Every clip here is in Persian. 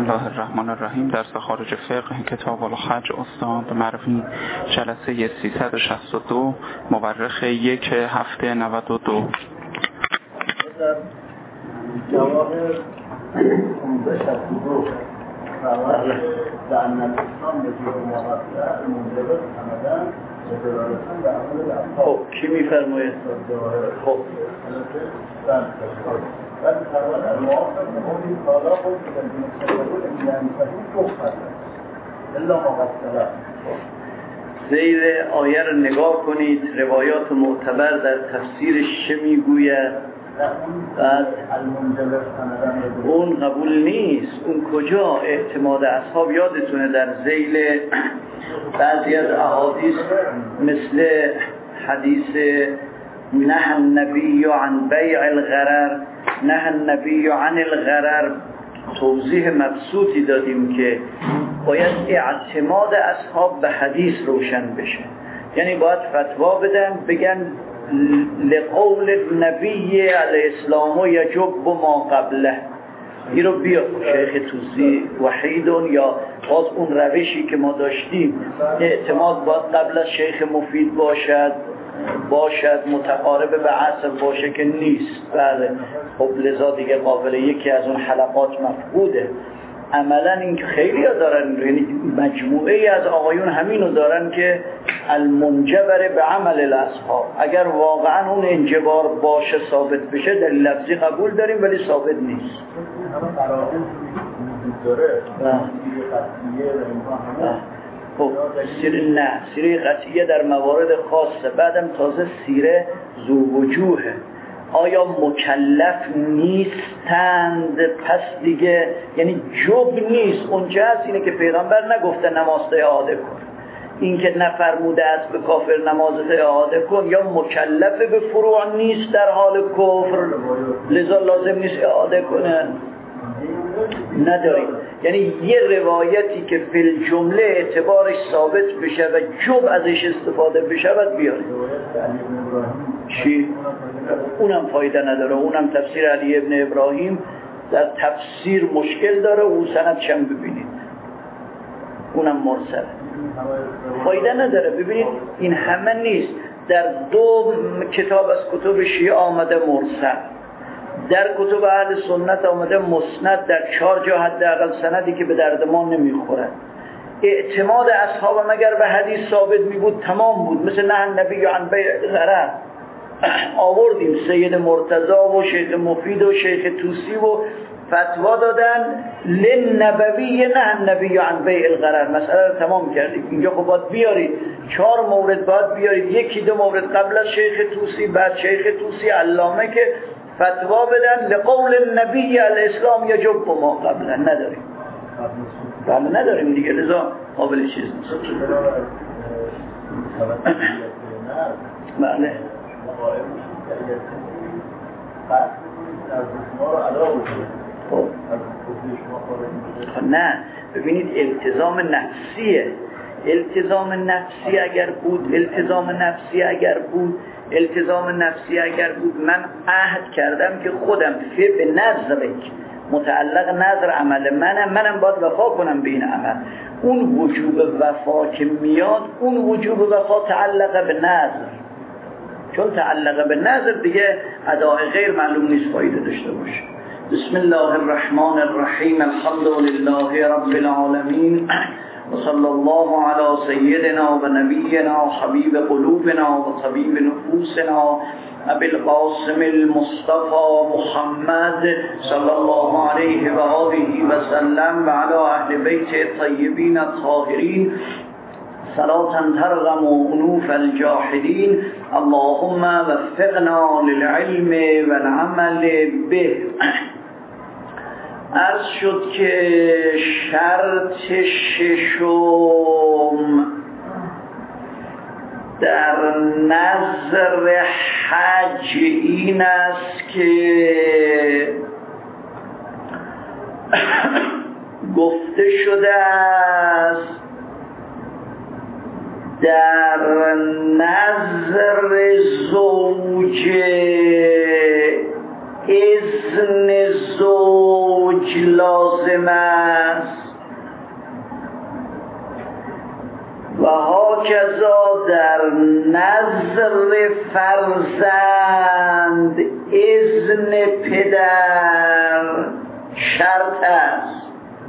الله الرحمن الرحیم. درس خارج فقه کتاب الحج استاد معرفی جلسه 362 مورخ 1/7/92. جواهر 1562 در نتیجان به جور مقطع منجبت همدن متدارسان به عمل اصحاب. خب کی میفرماید؟ خب ولی فرمان الموافق نمودی کالا بود که در دینستقبول امیان فهیم توفت الا مقصله. زیر آیه رو نگاه کنید، روایات معتبر در تفسیرش چه میگوید؟ بعد اون قبول نیست. اون کجا؟ اعتماد اصحاب یادتونه در ذیل بعضی از احادیث مثل حدیث نه النبی عن بیع الغرر، نه النبی عن الغرر، توضیح مبسوطی دادیم که باید اعتماد اصحاب به حدیث روشن بشه. یعنی باید فتوا بدن بگن لقول النبی علیه السلام یجب ما قبله. این رو بیا شیخ توسی وحیدون یا باز اون روشی که ما داشتیم، اعتماد باید قبل از شیخ مفید باشد متقارب به عصر باشه که نیست. بله خب لذا دیگه قابل یکی از اون حلقات مفقوده. عملا این که خیلی ها دارن، یعنی مجموعه ای از آقایون همینو دارن که المنجبر به عمل الاصحاب. اگر واقعا اون انجبار باشه ثابت بشه در لفظی قبول داریم ولی ثابت نیست. خب سیره قطعیه در موارد خاصه، بعدم تازه سیره ذو وجوهه. آیا مکلف نیستند؟ پس دیگه یعنی جب نیست. اونجا هست اینه که پیغمبر نگفته نماز اعاده کن، این که نفرموده است به کافر نماز اعاده کن، یا مکلف به فروع نیست در حال کفر لذا لازم نیست اعاده کنه. نداریم. یعنی یه روایتی که فی الجمله اعتبارش ثابت بشه و جب ازش استفاده بشه باید بیاریم. چی؟ اونم فایده نداره. اونم تفسیر علی ابن ابراهیم در تفسیر مشکل داره. اون سند چم ببینید، اونم مرسل، فایده نداره. ببینید این همه نیست. در 2 کتاب از کتب شیعه آمده مرسل، در کتب اهل سنت آمده مسند، در 4 جا حداقل سندی که به درد ما نمیخوره. اعتماد اصحاب مگر به حدیث ثابت می بود تمام بود. مثل نه النبی عن بیع الغرر آوردیم، سید مرتضی و شیخ مفید و شیخ توسی و فتوا دادن للنبوی نه النبی عن بیع الغرر. مسئله رو تمام کردیم. اینجا خب باید بیارید 4 مورد باید بیارید، 1-2 مورد قبل از شیخ توسی، بعد شیخ توسی علامه که فتوا بدن لقول النبی الاسلام یجب ما قبلا. نداریم. بله نداریم دیگه، لذا قابل چیز نیست. بله نه ببینید التزام نفسیه. التزام نفسی اگر بود من عهد کردم که خودم به نظرک متعلق نظر عمل منم باید وفا کنم به این عمل. اون وجوب وفا که میاد، اون وجوب وفا تعلق به نظر، چون تعلق به نظر دیگه اداء غیر معلوم نیست فایده داشته باشه. بسم الله الرحمن الرحیم. الحمد لله رب العالمین و صلی الله علی سیدنا و نبینا و حبیب قلوبنا و طبیب نفوسنا ابی القاسم المصطفى محمد صلی الله علیه و آله و سلم و علی اهل بیت الطیبین الطاهرین صلاة ترغم انوف الجاحدین. اللهم وفقنا للعلم والعمل به. عرض شد که شرط 6 در نظر حج این است که گفته شده است در نظر زوجه اذن زوج لازم است و هاکذا در نظر فرزند اذن پدر شرط است.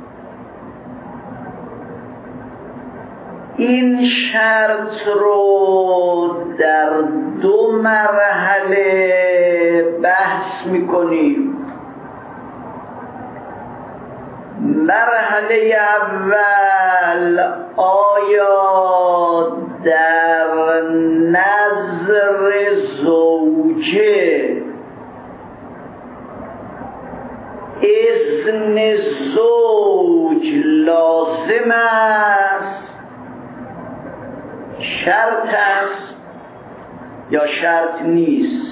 این شرط رو در 2 مرحله بحث می‌کنیم. مرحله اول آیا در نظر زوجه اذن زوج لازم است، شرط است یا شرط نیست.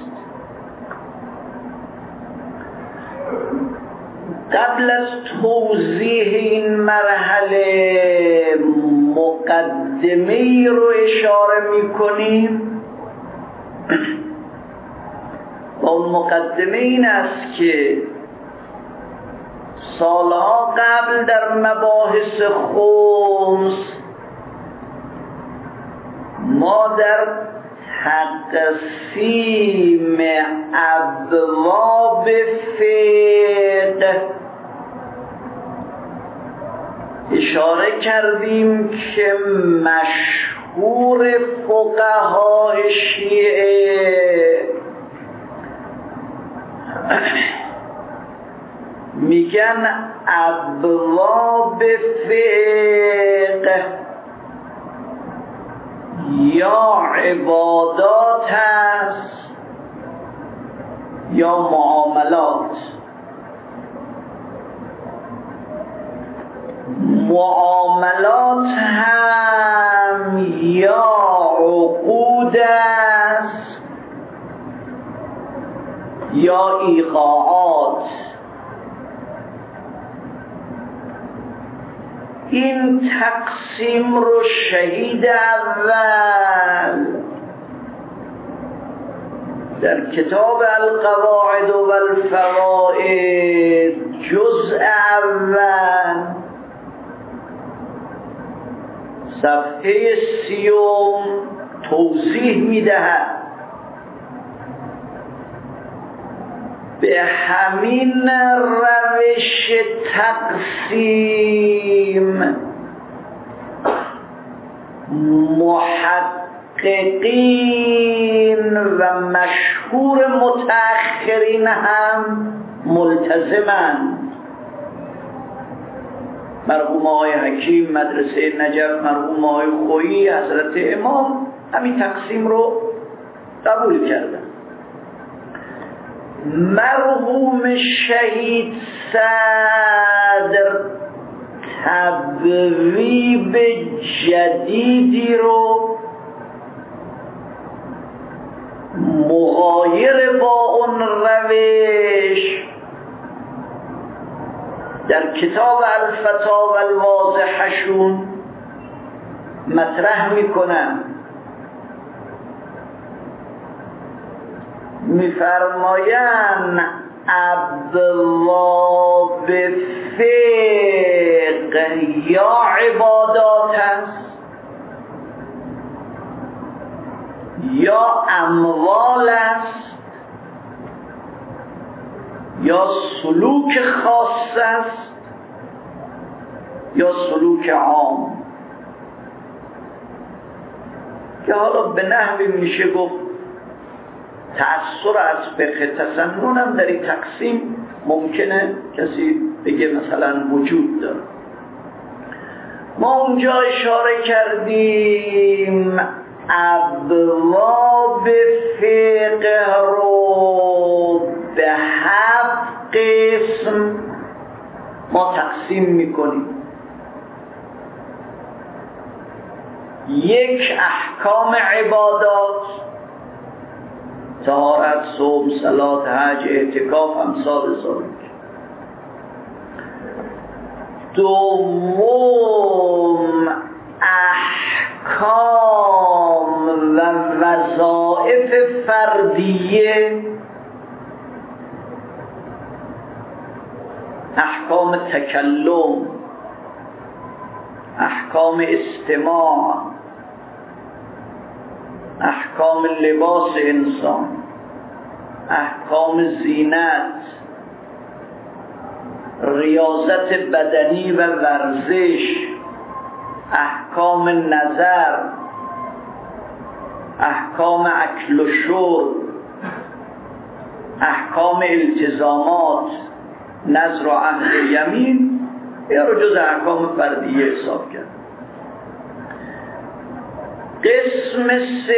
قبل از توضیح این مرحله مقدمه‌ای رو اشاره می‌کنیم و اون مقدمه این است که سالها قبل در مباحث خمس ما در تقسیم ابواب فقه اشاره کردیم که مشهور فقهای شیعه میگن ابواب فقه یا عبادات است یا معاملات. معاملات هم یا عقود است یا ایقاعات. این تقسیم رو شهید اول در کتاب القواعد و الفوائد جزء اول صفحه 30 توضیح می‌دهد. به همین روش تقسیم محققین و مشهور متأخرین هم ملتزمند. مرحوم آقای حکیم مدرسه نجف، مرحوم آقای خویی حضرت امام همین تقسیم رو قبول کردن. مرحوم شهید صدر تبویب جدیدی رو مغایر با اون روش در کتاب الفتاوی الواضحشون مطرح میکنن. میفرمایند ابواب فقه یا عبادات است یا اموال است یا سلوک خاص است یا سلوک عام، که حالا به نحوی میشه گفت تأثیر از فقه تسنن هم در این تقسیم ممکنه کسی بگه مثلا وجود داره. ما اونجا اشاره کردیم ابواب فقه رو به 7 قسم ما تقسیم میکنیم. 1 احکام عبادات، طهارت، صوم، صلات، حج، اعتکاف، امثال ذالک. 2 احکام و وظایف فردیه احکام تکلم، احکام استماع، احکام لباس انسان، احکام زینت، ریاضت بدنی و ورزش، احکام نظر، احکام اکل و شرب، احکام التزامات، نذر و عهد یمین، یا رو جز احکام فردیه حساب کرد. قسم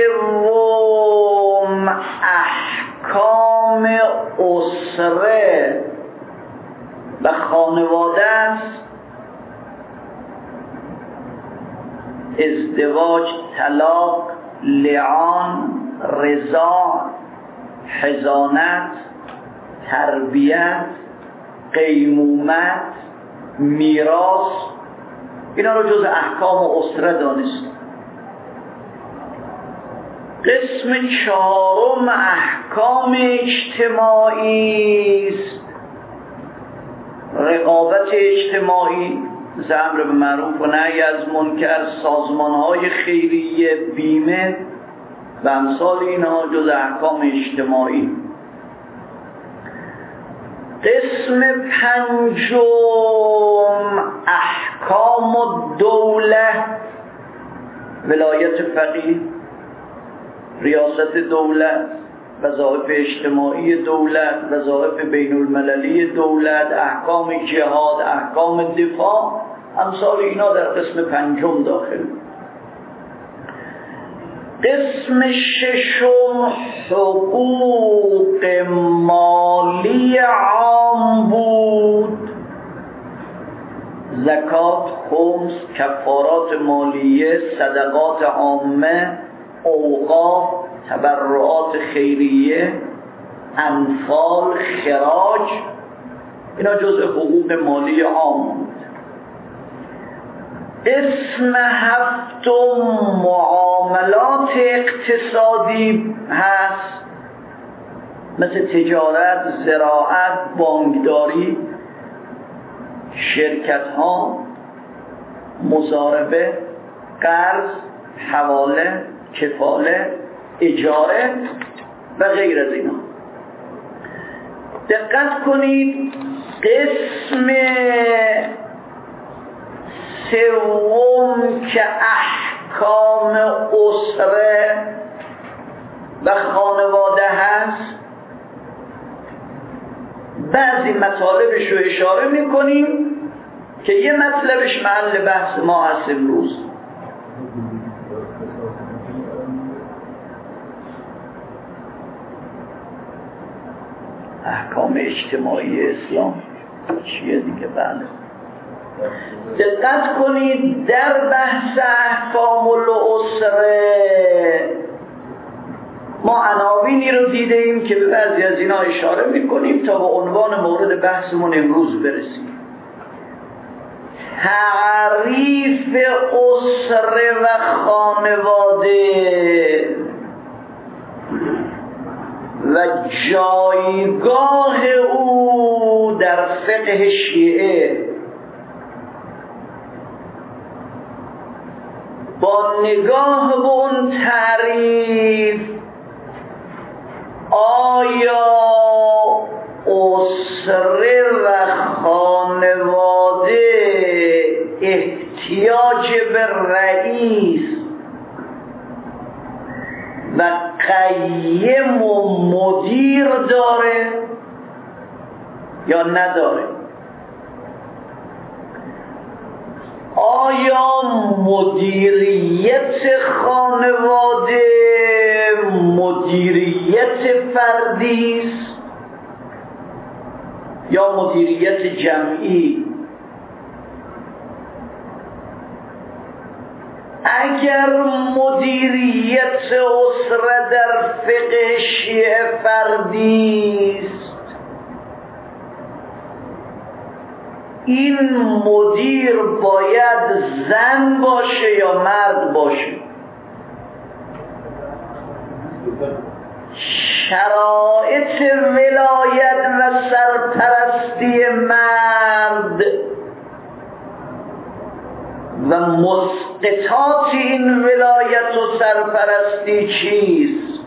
سوم احکام اسره و خانواده است. ازدواج، طلاق، لعان، رضاع، حضانت، تربیت، قیمومت، میراث، اینا رو جز احکام اسره دانست. قسم چهارم احکام اجتماعی است. رقابت اجتماعی، امر به معروف و نهی از منکر، سازمان‌های خیریه، بیمه و امثال اینها جز احکام اجتماعی. قسم پنجم احکام الدوله، ولایت فقیه، ریاست دولت، وظایف اجتماعی دولت، وظایف بین المللی دولت، احکام جهاد، احکام دفاع، امثال اینا در قسم پنجم داخل. قسم ششم حقوق مالی عام بود. زکات، خمس، کفارات مالیه، صدقات عامه، اوقاف، تبرعات خیریه، انفال، خراج، اینا جزء حقوق مالی عام بود. اسم هفتم معاملات اقتصادی هست، مثل تجارت، زراعت، بانکداری، شرکت ها، مضاربه، قرض، حواله، کفاله، اجاره و غیر از اینا. دقت کنید، قسم سوم که احکام اسره و خانواده هست، بعضی مطالبش رو اشاره میکنیم که یه مطلبش محل بحث ما هست امروز. احکام اجتماعی اسلام چیه دیگه؟ بله، دقت کنید در بحث احکام الاسره ما عناوینی رو دیده ایم که به بعضی از اینا اشاره میکنیم تا به عنوان مورد بحثمون امروز برسیم. تعریف اسره و خانواده و جایگاه او در فقه شیعه با نگاه به اون تعریف، آیا اسره و خانواده احتیاج به رئیس و قیم و مدیر داره یا نداره؟ آیا مدیریت خانواده مدیریت فردی است یا مدیریت جمعی؟ اگر مدیریت اسره در فقه شیعه فردی است، این مدیر باید زن باشه یا مرد باشه؟ شرایط ولایت و سرپرستی مرد و مسقطات این ولایت و سرپرستی چیست؟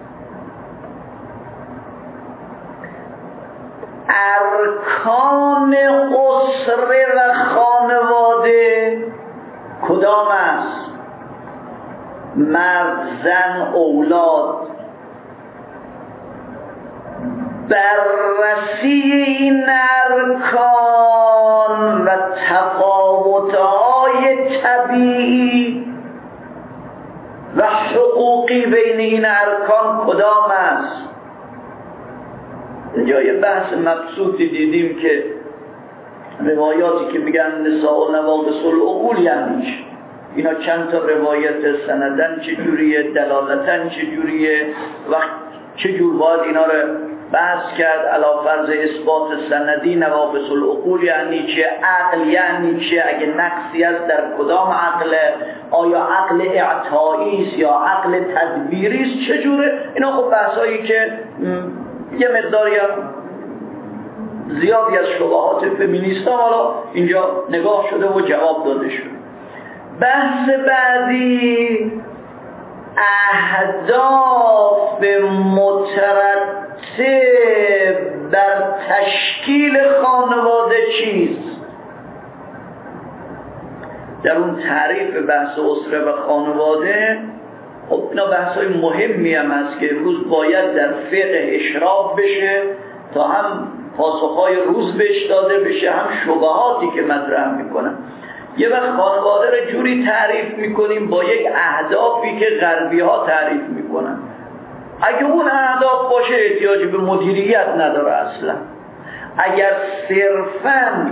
ارکان اسره و خانواده کدام است؟ مرد، زن، اولاد. بررسی این ارکان و تفاوت‌های طبیعی و حقوقی بین این ارکان کدام است؟ اینجا یه بحث مبسوطی دیدیم که روایاتی که میگن نساء نواقص العقول یعنی چی؟ اینا چند تا روایت سندن چجوریه، دلالتن چجوریه و چجور باید اینا رو بحث کرد علی فرض اثبات سندی. نواقص العقول یعنی چه؟ عقل یعنی چه؟ اگه نقصی است در کدام عقل؟ آیا عقل اعطایی است یا عقل تدبیری است؟ چجوره؟ اینا خب بحثایی که یه مقداری زیادی از شبهات فمینیست ها حالا اینجا نگاه شده و جواب داده شده. بحث بعدی اهداف مترتب بر تشکیل خانواده چیست؟ در اون تعریف بحث اسره و خانواده خب اینا بحث‌های مهمی هم هست که امروز باید در فقه اشراف بشه تا هم پاسخ‌های روز بهش داده بشه، هم شبهاتی که مطرح میکنن. یه وقت خانواده رو جوری تعریف میکنیم با یک اهدافی که غربی ها تعریف میکنن. اگه اون اهداف باشه احتیاج به مدیریت نداره اصلا. اگر صرفاً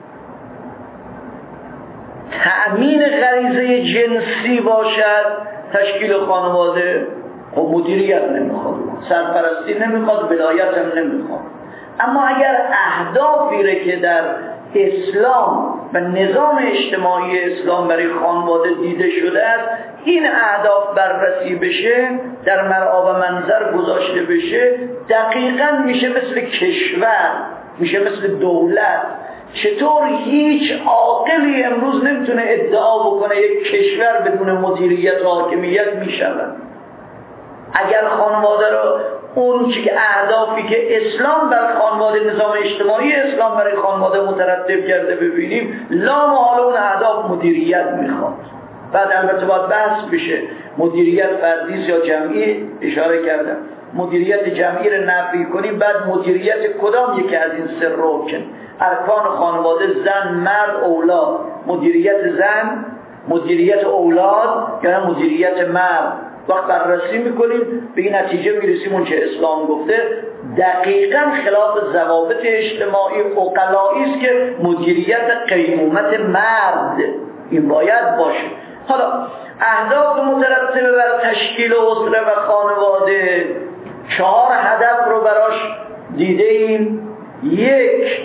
تأمین غریزه جنسی باشد تشکیل خانواده و مدیریت نمیخواد، سرپرستی نمیخواد، ولایت هم نمیخواد. اما اگر اهدافی رو که در اسلام و نظام اجتماعی اسلام برای خانواده دیده شده است این اهداف بررسی بشه، در مرعا و منظر گذاشته بشه، دقیقاً میشه مثل کشور، میشه مثل دولت. چطور هیچ عاقلی امروز نمیتونه ادعا بکنه یک کشور بدون مدیریت و حاکمیت میشود؟ اگر خانواده رو اون چی که اهدافی که اسلام بر خانواده، نظام اجتماعی اسلام برای خانواده مترتب کرده ببینیم، لا محاله اون اهداف مدیریت میخواد. بعد البته باید بحث بشه مدیریت فردی یا جمعی، اشاره کردم مدیریت جمعی رو نفی کنیم، بعد مدیریت کدام یکی از این سه رکن ارکان خانواده، زن، مرد، اولاد، مدیریت زن، مدیریت اولاد یا مدیریت مرد، وقت بررسی میکنیم به این نتیجه میرسیم اون چه اسلام گفته دقیقاً خلاف ضوابط اجتماعی عقلایی است که مدیریت قیمومت مرد این باید باشه. حالا اهداف مترتب بر تشکیل اسره و خانواده 4 هدف رو براش دیده ایم. 1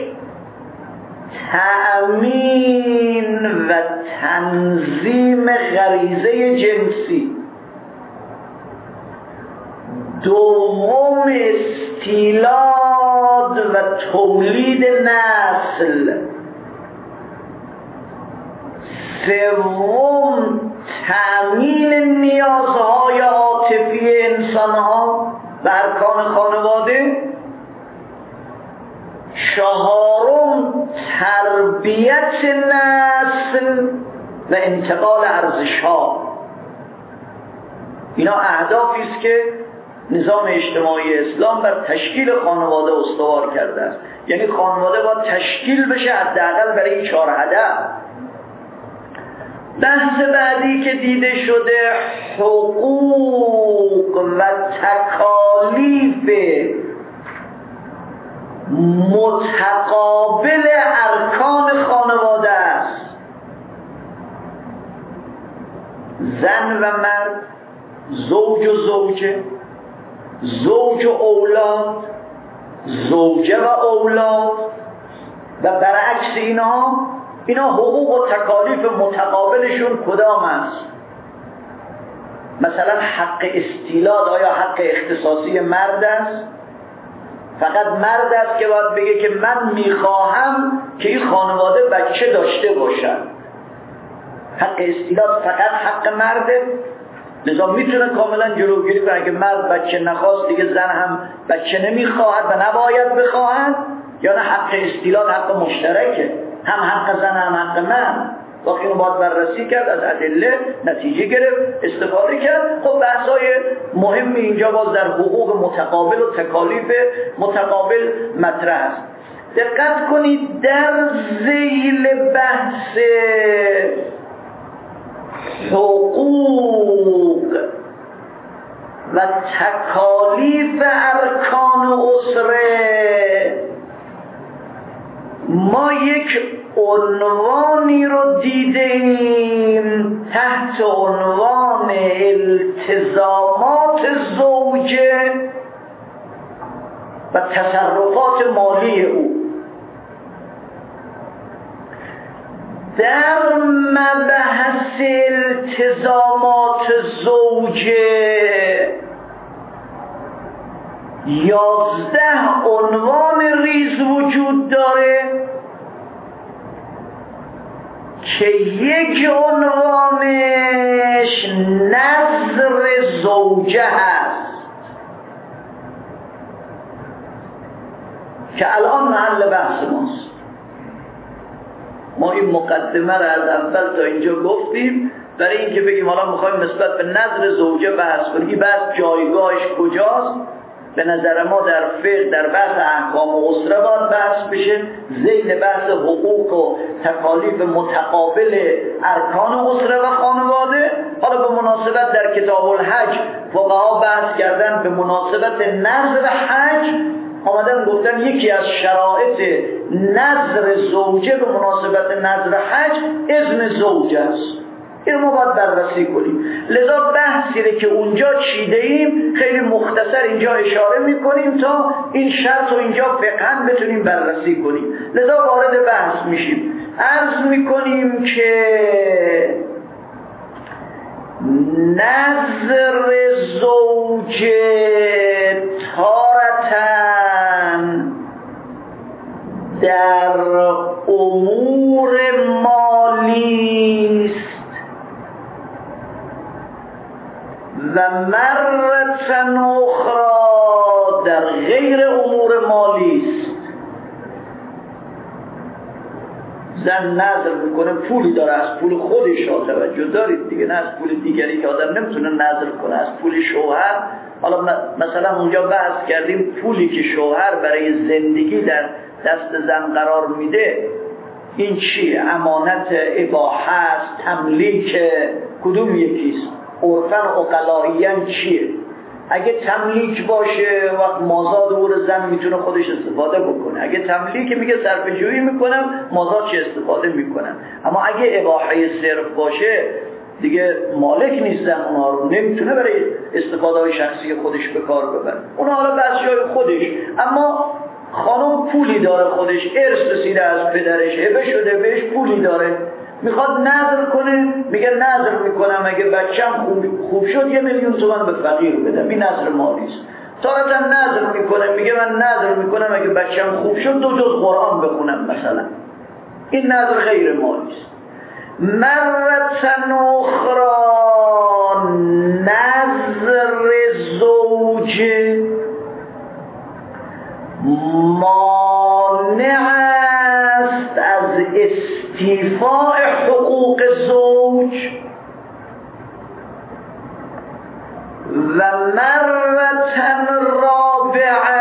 تأمین و تنظیم غریزه جنسی. 2 استیلاد و تولید نسل. 3 تأمین نیازهای عاطفی انسانها و ارکان خانواده. 4 تربیت نسل و انتقال ارزش‌ها. اینا اهدافی است که نظام اجتماعی اسلام بر تشکیل خانواده استوار کرده است. یعنی خانواده باید تشکیل بشه حداقل برای این 4 هدف. بحث بعدی که دیده شده حقوق و تکالیف متقابل ارکان خانواده است. زن و مرد، زوج و زوجه، زوج و اولاد، زوجه و اولاد و برعکس اینا حقوق و تکالیف متقابلشون کدام است؟ مثلا حق استیلاد آیا حق اختصاصی مرد است؟ فقط مرد است که باید بگه که من میخواهم که این خانواده بچه داشته باشن. حق استیلاد فقط حق مرده، لذا میتونه کاملا جلوگیری کنه اگه مرد بچه نخواست دیگه زن هم بچه نمیخواهد و نباید بخواهد، یا نه حق استیلاد حق مشترکه، هم حق زن هم حق مرد. وقتی اینو باید بررسی کرد، از ادله نتیجه گرفت، استفاده کرد. خب بحثای مهمی اینجا باز در حقوق متقابل و تکالیف متقابل مطرح است. دقت کنید در ذیل بحث حقوق و تکالیف ارکان اسره ما یک عنوانی رو دیدیم تحت عنوان التزامات زوجه و تصرفات مالی او. در مبحث التزامات زوجه 11 عنوان ریز وجود داره که یک عنوانش نظر زوجه هست که الان محل بحث ماست. ما این مقدمه را از اول تا اینجا گفتیم برای اینکه بگیم حالا میخوایم نسبت به نظر زوجه بحث کنیم. این بحث جایگاهش کجاست؟ به نظر ما در فقه در بحث احکام و اسره باید بحث بشه، ذیل بحث حقوق و تکالیف متقابل ارکان اسره و خانواده. حالا به مناسبت در کتاب الحج فقها بحث کردن به مناسبت نظر حج، آمدن گفتن یکی از شرایط نظر زوجه به مناسبت نظر حج اذن زوج است. این ما باید بررسی کنیم. لذا بحثی رو که اونجا چیده ایم خیلی مختصر اینجا اشاره میکنیم تا این شرط رو اینجا فقهاً بتونیم بررسی کنیم. لذا وارد بحث میشیم. عرض میکنیم که نظر زوج تارتن در امور مالی و مرتن اخرى در غیر امور مالی است. زن نظر میکنه پولی داره، از پول خودش ها توجه دارید دیگه، نه از پول دیگری که آدم نمیتونه نظر کنه، از پول شوهر. حالا مثلا اونجا بحث کردیم پولی که شوهر برای زندگی در دست زن قرار میده این چیه؟ امانت اباحه است، تملیک، کدوم یکیست؟ عرفاً عقلائیاً چیه؟ اگه تملیک باشه وقت مازاد او رو زن میتونه خودش استفاده بکنه. اگه تملیک میگه صرف جویی میکنم، مازاد چه استفاده میکنم. اما اگه اباحه صرف باشه دیگه مالک نیست زن، اونها رو نمیتونه برای استفاده های شخصی خودش به کار ببره. اونها حالا بس جای خودش. اما خانم پولی داره، خودش ارث رسیده از پدرش، هبه شده بهش، پولی داره، میخواد نظر کنه، میگه نظر میکنم اگه بچم خوب شد 1,000,000 تومان به فقیر بدم. این نظر مالی است. تارتا نظر میکنه، میگه من نظر میکنم اگه بچم خوب شد 2 جز قرآن بخونم مثلا. این نظر غیر مالی است. مرتن اخرى نظر زوج مانع است از استیفاء حقوق زوج و مرتن رابعا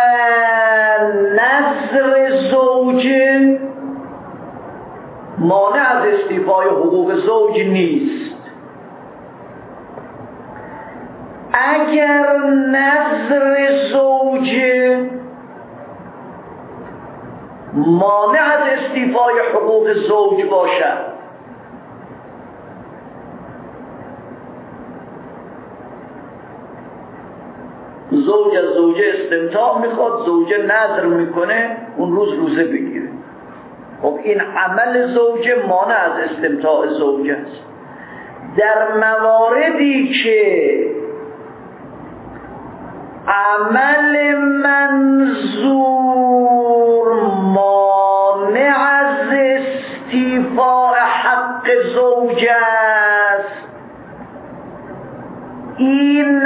نظر زوج مانع از استیفای حقوق زوج نیست. اگر نظر زوج مانع از استیفای حقوق زوج باشد، زوج از زوجه استمتاع میخواد، زوجه نظر میکنه اون روز روزه بگیره. خب این عمل زوجه مانع از استمتاع زوجه است. در مواردی که عمل منظور مانع از استیفاء حق زوج است، این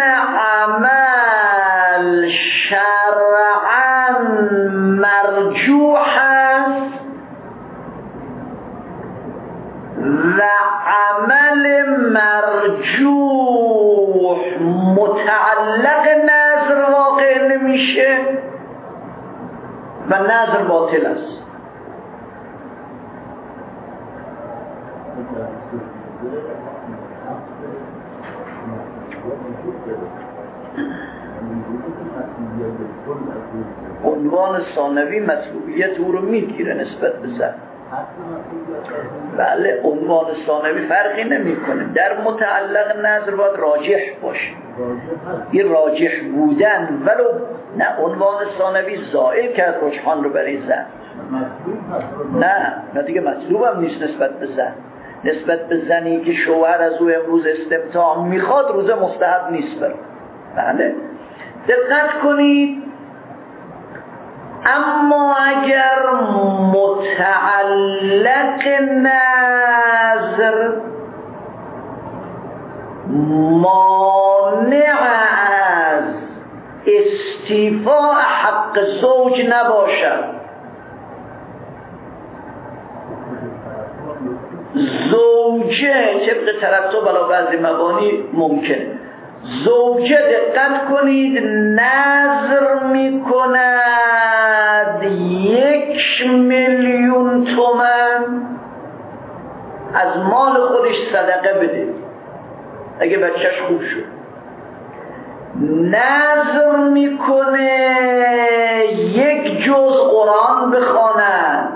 عمل شرعاً مرجوح است و عمل مرجوح متعلق نظر واقع نمیشه و نظر باطل است. عنوان ثانوی مطلوبیت او رو میگیره نسبت به زن. بله عنوان ثانوی فرقی نمیکنه، در متعلق نظر باید راجح باشه، این راجح بودن ولو نه عنوان ثانوی زائل کرد رجحان رو برای زن. نه دیگه مطلوب هم نیست نسبت به زن. نسبت به زنی که شوهر از او امروز استمتاع میخواد روزه مستحب نیست بر. بله دقت کنید. اما اگر متعلق نظر مانع از استیفاء حق زوج نباشد، زوجه طبق ترتب علی بعضی مبانی ممکنه، زوجه دقت کنید نظر میکند 1,000,000 تومان از مال خودش صدقه بده اگه بچهش خوب شد، نظر میکنه 1 جز قرآن بخواند،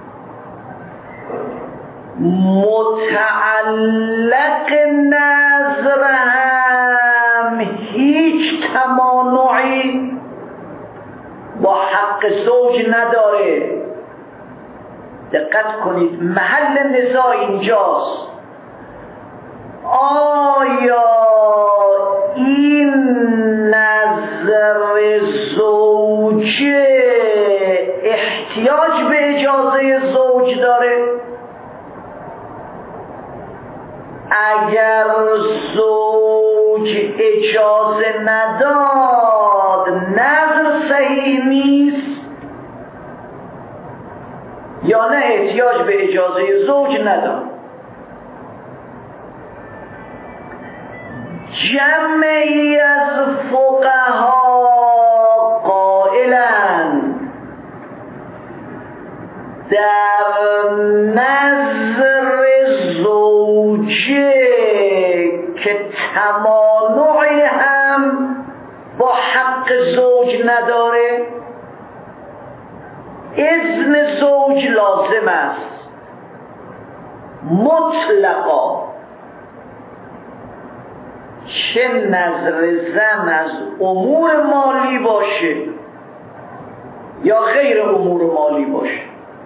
متعلق نظر هم هیچ تمانعی با حق زوج نداره. دقت کنید محل نزاع اینجاست، آیا این نظر زوجه احتیاج به اجازه زوج داره؟ اگر زوج اجازه نداد نظر صحیح نیست یا نه احتیاج به اجازه زوج نداد؟ جمعی از فقها قائلند در نظر زوجه که تمانعی هم با حق زوج نداره اذن زوج لازم است مطلقا، چه نظر زن از امور مالی باشه یا غیر امور مالی باشه.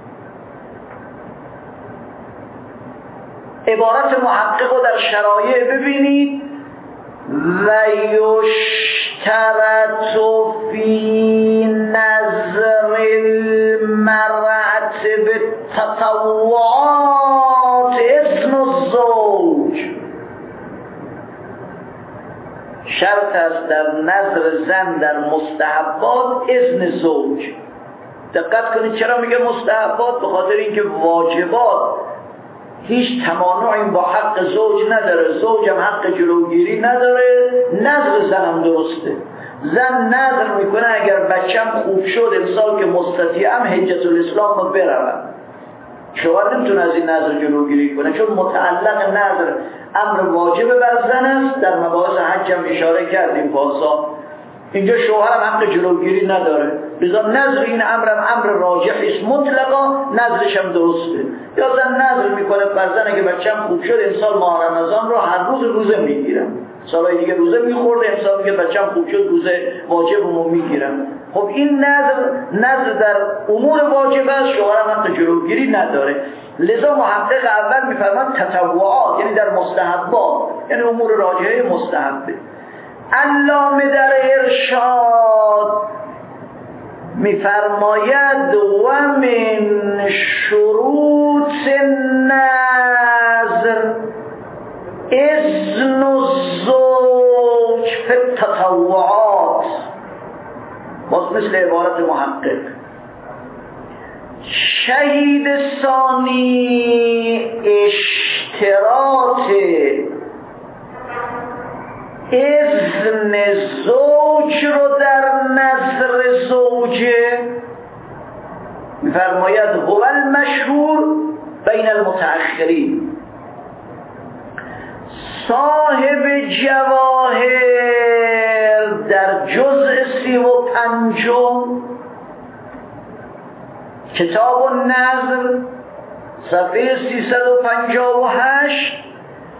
عبارت محقق رو در شرایع ببینید، و یشترط فی نظر المرأة بالتطوعات اذن الزوج، شرط است در نظر زن در مستحبات اذن زوج. دقت کنید چرا میگه مستحبات؟ به خاطر اینکه واجبات هیچ تمانعی با حق زوج نداره، زوج هم حق جلوگیری نداره، نظر زنم درسته. زن نظر میکنه اگر بچم خوب شد امسال که مستطیعم حجت الاسلام رو بروم، شوهر نمیتونه از این نظر جلوگیری کنه چون متعلق نظر امر واجب بر زن است. در مباحث حج هم اشاره کردیم پاسا، اینجا شوهرم حق جلوگیری نداره، لذا نظر این امرم امر راجحی است مطلقا، نظرش هم درسته. یا زن نظر میکنه فرضاً اگه بچه‌م خوب شد امسال ماه رمضان رو هر روز روزه میگیرم، سالهای دیگه روزه میخورده، انسان میگه بچه‌م خوب شد روزه واجبمو میگیرم. خب این نظر در امور واجب است، شوهر حق جلوگیری نداره. لذا محقق اول میفرماد تطوعات، یعنی در مستحبات، یعنی امور راجعه مستحبه. علامه در ارشاد میفرماید و من شروط النذر اذن الزوج فی التطوعات. باز مثل عبارت محقق. شهید ثانی اشتراط اذن زوج رو در نظر زوجه میفرماید هو المشهور بین المتأخرین. صاحب جواهر در جزء 35 کتاب النذر صفحه 358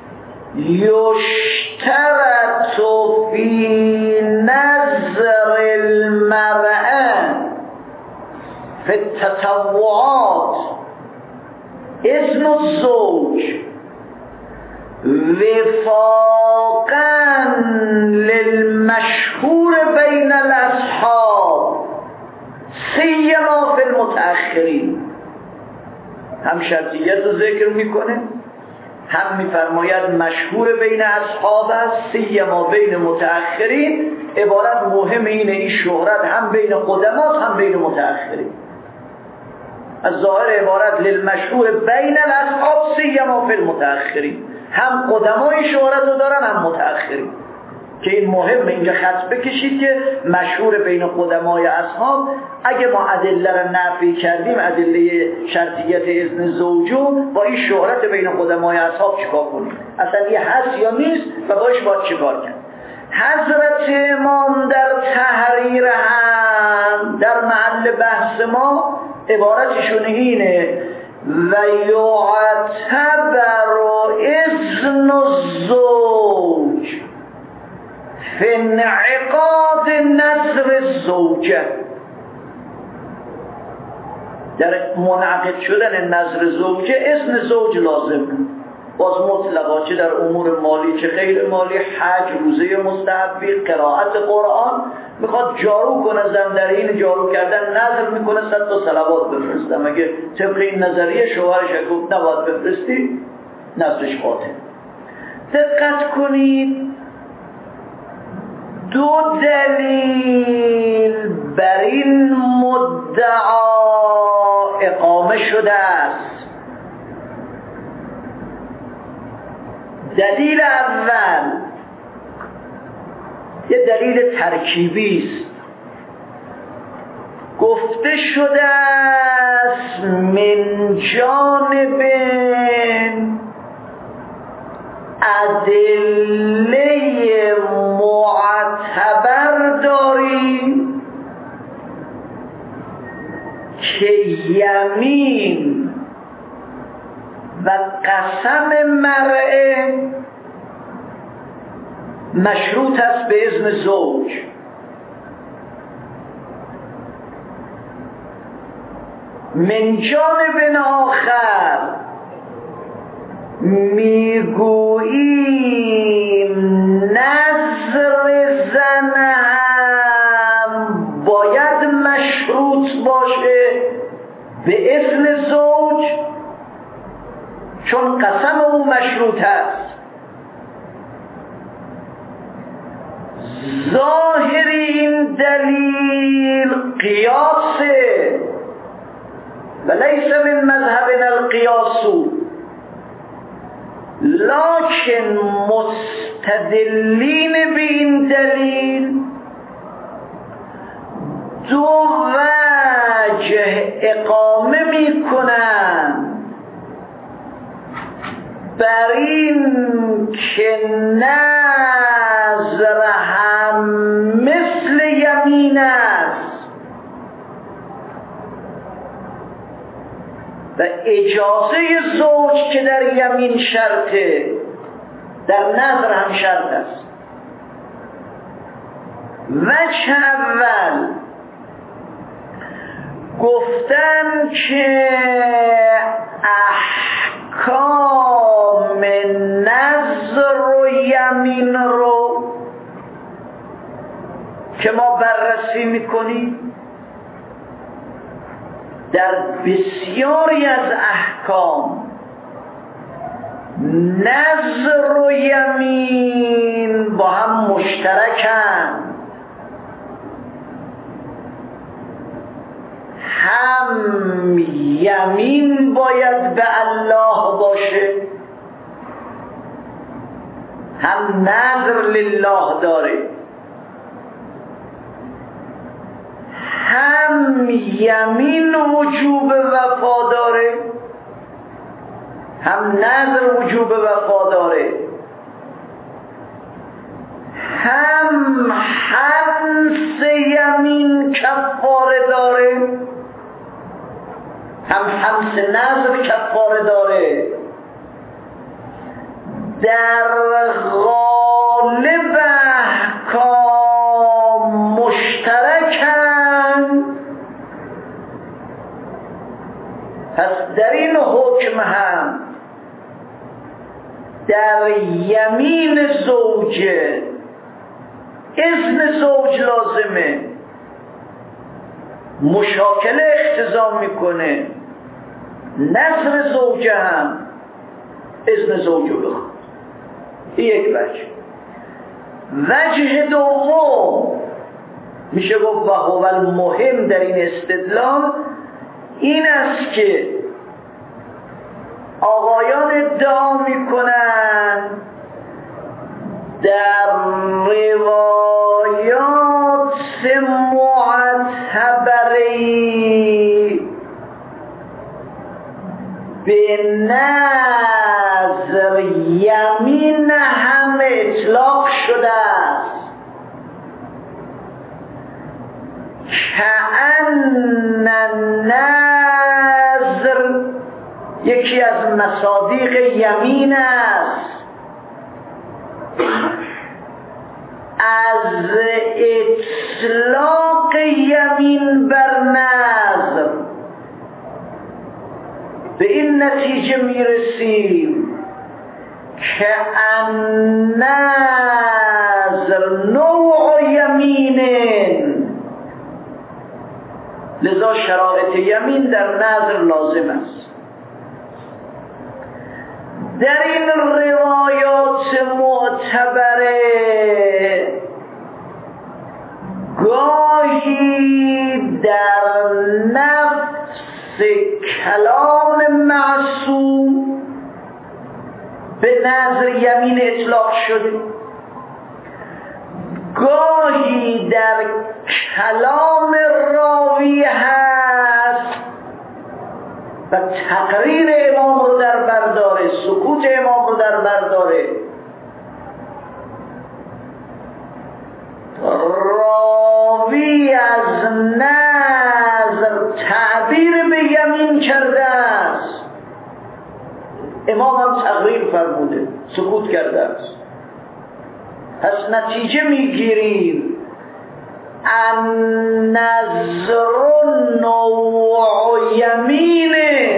یشترط فی نظر المرأة فی التطوعات اذن الزوج وفاقا للمشهور بین الاصحاب سیما فی المتأخرین. هم شرطیت رو ذکر میکنه، هم میفرماید مشهور بین اصحاب است، سیما بین متأخرین. عبارت مهم اینه، این شهرت هم بین قدمات هم بین متأخرین. از ظاهر عبارت للمشهور بین الاصحاب سیما فی المتأخرین، هم قدمای شهرت رو دارن هم متأخرین، که این مهمه اینجا خط بکشید که مشهور بین قدمای اصحاب. اگه ما ادله رو نفی کردیم، ادله شرطیت اذن زوجو، با این شهرت بین قدمای اصحاب چیکار کنیم؟ اصلا یه هست یا نیست و باش باید چیکار کرد؟ حضرت امام در تحریر هم در محل بحث ما عبارتشون اینه و یعتبر اذن الزوج فی انعقاد نظر الزوجه. در منعقد شدن نظر زوجه اذن زوج لازم، باز مطلقا، چه در امور مالی چه غیر مالی، حج، روزه مستحبی، قرائت قرآن. میخواد جارو کنه، زندرین جارو کردن نظر میکنه 100 تا صلوات بفرستم. اگه طبق این نظریه شوهرش گفت نباید بفرستی، نظرش باطل. دقت کنید، دو دلیل بر این مدعا اقامه شده است. دلیل اول یه دلیل ترکیبی است. گفته شده است من جانب ادله معتبر داریم که یمین و قسم مرء مشروط است به اذن زوج. من جانب آخر میگوییم نظر زن هم باید مشروط باشه به اذن زوج، چون قسم او مشروط است. ظاهر این دلیل قیاسه و لیس من مذهبنا القیاس، لکن مستدلین به این دلیل دو وجه اقامه می کنند بر این که نظر هم مثل یمین است و اجازه زوج که در یمین شرطه در نظر هم شرط است. وجه اول گفتن که احکام نذر و یمین رو که ما بررسی میکنیم در بسیاری از احکام نذر و یمین با هم مشترکن، هم یمین باید به الله باشه، هم نذر لله داره، هم یمین وجوب وفا داره، هم نذر وجوب وفا داره، هم حنس یمین کفاره داره، هم حنس نذر کفاره داره. در غالب احکام مشترکن، پس در این حکم هم در یمین زوجه اذن زوج لازمه، مشاکله اختزام میکنه، نذر زوجه هم اذن زوجه بخواد. این یک وجه دوم میشه گفت و هو المهم در این استدلال این است که آقایان ادعا میکنن در روایات معتبری به نذر یمین هم اطلاق شده است، کأن نذر یکی از مصادیق یمین است، از اطلاق یمین بر نذر به این نتیجه میرسیم که النذر نوع یمین، لذا شرایط یمین در نذر لازم است. در این روایات معتبره گاهی در نفس کلام معصوم به نذر یمین اطلاق شده، گاهی در کلام راوی هست و تقریر امام رو در برداره، سکوت امام رو در برداره. راوی از نذر تعبیر به یمین کرده است، امام هم تقریر فرموده، سکوت کرده است. پس نتیجه میگیریم النذر نوع یمین،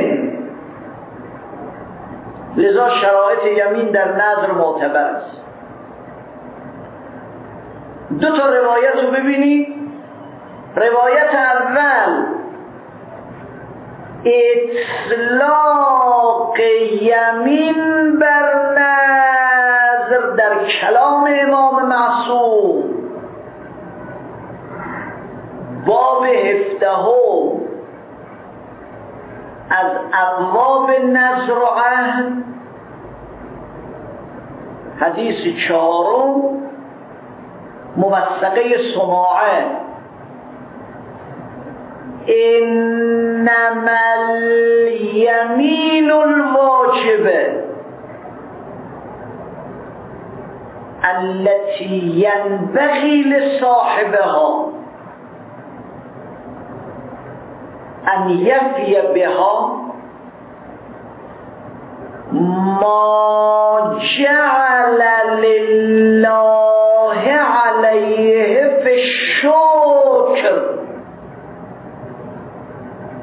لذا شرایط یمین در نذر معتبر است. دو تا روایت رو ببینید. روایت اول اطلاق یمین بر نذر در کلام امام معصوم، باب 17 از ابواب نذر و عهد، حدیث 4 موثقه سماعه، انما الیمین الواجبه التي ينبغي لصاحبها ان یفی بها ما جعل لله علیه فی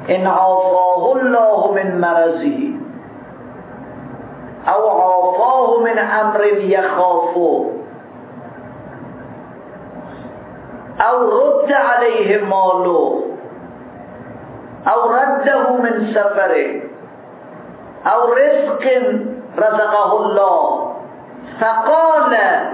ان عافاه الله من مرضه او عافاه من امر یخافه او رد علیه ماله او رده من سفره او رزق رزقه الله فقال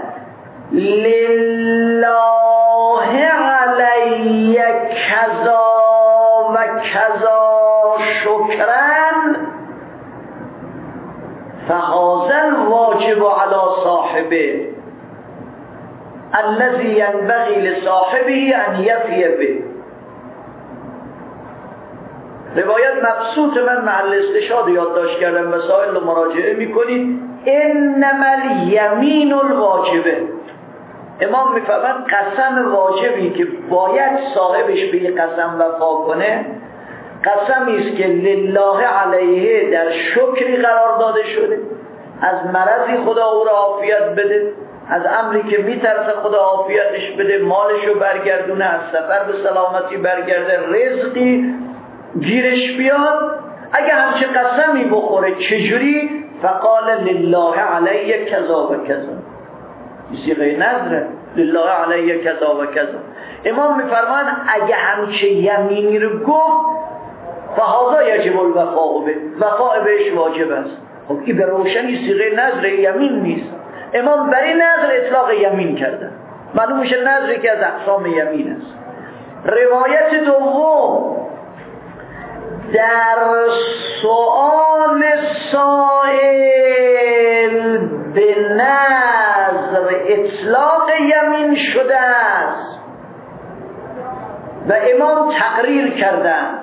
لله علی کذا و کذا شکرا فهذا الواجب على صاحبه الذي ينبغي لصاحبه ان يفی به. روایت مبسوط من محل استشهاد یادداشت کردم، مسائل رو مراجعه میکنید. انما الیمین الواجبه، امام میفهمند قسم واجبی که باید صاحبش به این قسم وفا کنه قسمی است که لله علیه در شکری قرار داده شده، از مرضی خدا او را عافیت بده، از امری که میترسه خدا عافیتش بده، مالشو برگردونه، از سفر به سلامتی برگرده، رزقی گیرش بیاد. اگه همچه قسمی بخوره چجوری؟ فقال لله علی کذا و کذا، صیغه نذره، لله علی کذا و کذا. امام میفرمان اگه همچه یمینی رو گفت فهذا یجب الوفاء به، وفاء بهش واجب است. خب این به روشنی صیغه نذر یمین نیست. امام بر این نذر اطلاق یمین کرده، معلوم میشه نذری که از اقسام یمین است. روایت دوم در سؤال سائل به نذر اطلاق یمین شده است و امام تقریر کردن.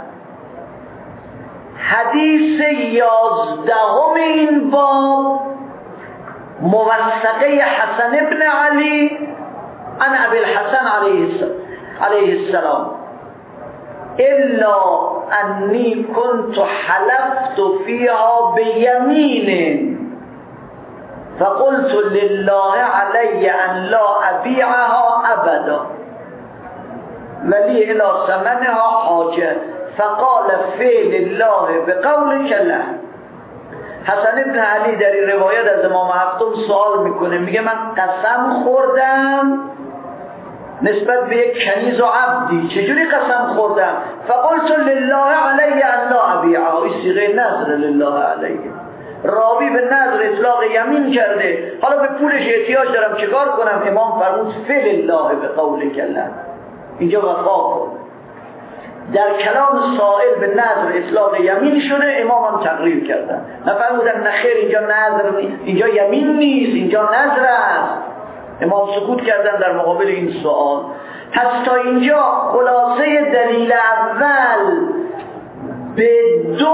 حدیث 11 این باب موثقه حسن ابن علی عن ابی الحسن علیه السلام الا انی كنت حلفت فيها بیمین فقلت لله علی ان لا ابیعها ابدا ولی الى ثمنها حاجه فقال فعل الله بقولك له. حسن ابن علی در این روایت از امام هفتم سوال میکنه، میگه من قسم خوردم نسبت به یک کنیز و عبدی. چجوری قسم خوردم؟ فقلت لله علی ان لا ابیعها، این صیغه نذر لله علیه. راوی به نذر اطلاق یمین کرده، حالا به پولش احتیاج دارم چیکار کنم؟ امام فرمود فعل الله به قولک الله، اینجا وفا کن. در کلام سائل به نذر اطلاق یمین شده، امام هم تقریر کردن، نفرمودن نخیر اینجا نذر نیست، اینجا یمین نیست، اینجا نذر است. امام سکوت کردن در مقابل این سوال. پس تا اینجا خلاصه دلیل اول به دو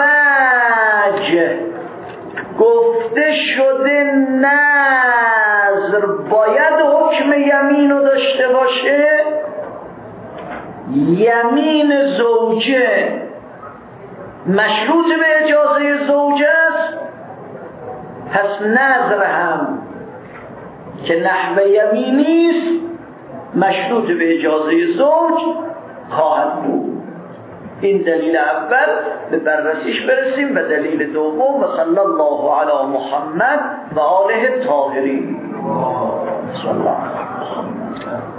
وجه گفته شده نذر باید حکم یمین رو داشته باشه. یمین زوجه مشروط به اجازه زوجه است، پس نذر هم که نحو یمینی است مشروط به اجازه زوج خواهد بود. این دلیل اول، به بررسیش برسیم. و دلیل دوم، صلی الله علی محمد و آله الطاهرین. صلی الله علیه و